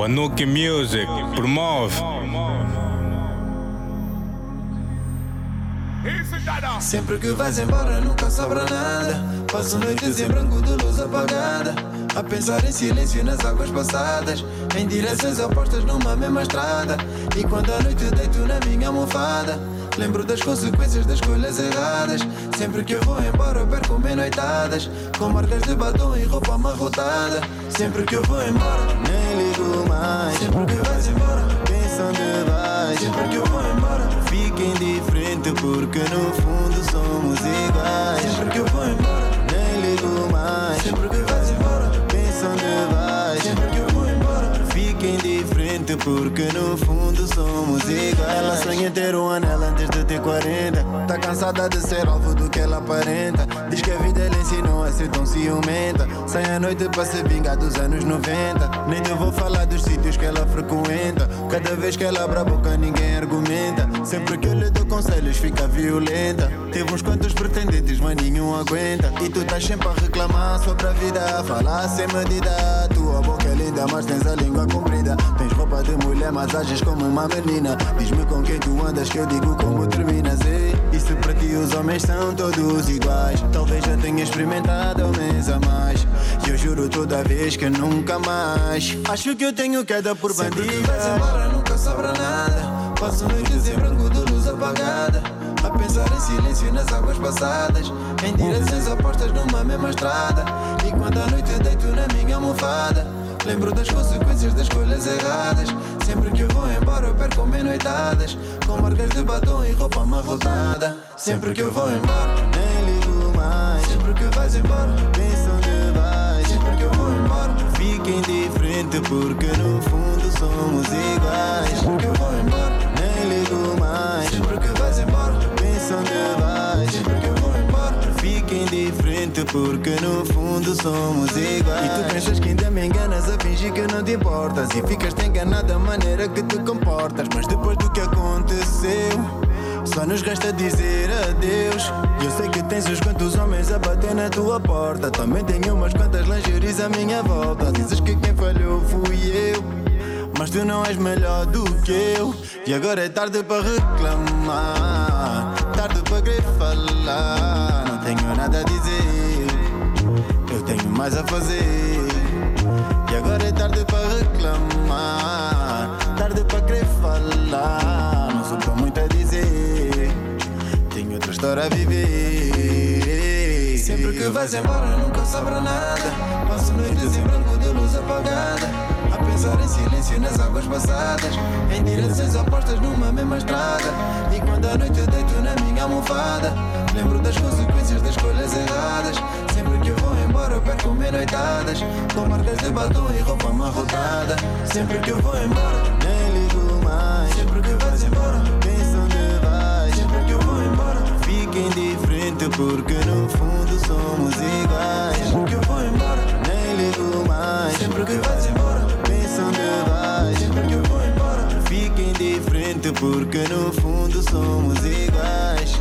Wanuki Music promove. Sempre que vais embora nunca sobra nada. Passo noites em branco de luz apagada, a pensar em silêncio nas águas passadas, em direções opostas numa mesma estrada. E quando à noite deito na minha almofada, lembro das consequências das escolhas erradas. Sempre que eu vou embora perco noitadas, com marcas de batom e roupa amarrotada. Sempre que eu vou embora nem ligo mais. Sempre que vais embora penso onde vais. Sempre que eu vou embora fico indiferente, porque no fundo somos iguais. Sempre que eu vou embora nem ligo mais. Sempre que vais embora penso onde vais. Sempre que eu vou embora fico indiferente, porque no fundo somos iguais. Ela sonha em ter um anel antes de ter 40. Tá cansada de ser alvo do que ela aparenta. Diz que a vida lhe ensinou a ser tão ciumenta. Sai à noite para se vingar dos anos 90. Nem eu vou falar dos sítios que ela frequenta. Cada vez que ela abre a boca ninguém argumenta. Sempre que eu lhe dou conselhos fica violenta. Teve uns quantos pretendentes mas nenhum aguenta. E tu estás sempre a reclamar sobre a vida, falar sem medida. Tua boca é linda mas tens a língua comprida. Tens roupa de mulher mas ages como uma menina. Diz-me com quem tu andas que eu digo como terminas. E se para ti os homens são todos iguais, talvez já tenha experimentado um mês a mais. E eu juro toda vez que nunca mais. Acho que eu tenho queda por bandida. Sempre que vais embora nunca sobra nada. Passo noites em branco de luz apagada, a pensar em silêncio nas águas passadas, em direções opostas numa mesma estrada. E quando à noite deito na minha almofada, lembro das consequências das escolhas erradas. Sempre que eu vou embora eu perco noitadas, com marcas de batom e roupa amarrotada. Sempre que eu vou embora nem ligo mais. Sempre que vais embora penso onde vais. Sempre que eu vou embora fico indiferente, porque no fundo somos iguais. Sempre que eu vou embora nem ligo mais. Sempre que vais embora penso onde vais. Sempre que eu vou embora fico indiferente, porque no fundo somos iguais. E tu pensas que ainda me enganas a fingir que não te importas, e ficas-te enganado da maneira que te comportas. Mas depois do que aconteceu só nos resta dizer adeus. Eu sei que tens uns quantos homens a bater na tua porta, também tenho umas quantas lingeries à minha volta. Dizes que quem falhou fui eu, mas tu não és melhor do que eu. E agora é tarde para reclamar, tarde para querer falar. Não tenho nada a dizer, eu tenho mais a fazer. E agora é tarde para reclamar, tarde para querer falar. Não sobrou muito a dizer, tenho outra história a viver. Sempre que vais embora nunca sobra nada. Passo noites em branco de luz apagada, a pensar em silêncio nas águas passadas, em direções opostas numa mesma estrada. E quando à noite deito na minha almofada, lembro das consequências das escolhas erradas. Sempre que eu vou embora eu perco noitadas, com marcas de batom e roupa amarrotada. Sempre que eu vou embora nem ligo mais. Sempre que vais embora penso onde vais. Sempre que eu vou embora fico indiferente, porque no fundo somos iguais. Sempre que eu vou embora nem ligo mais. Sempre que vais embora penso onde vais. Sempre que eu vou embora fico indiferente, porque no fundo somos iguais.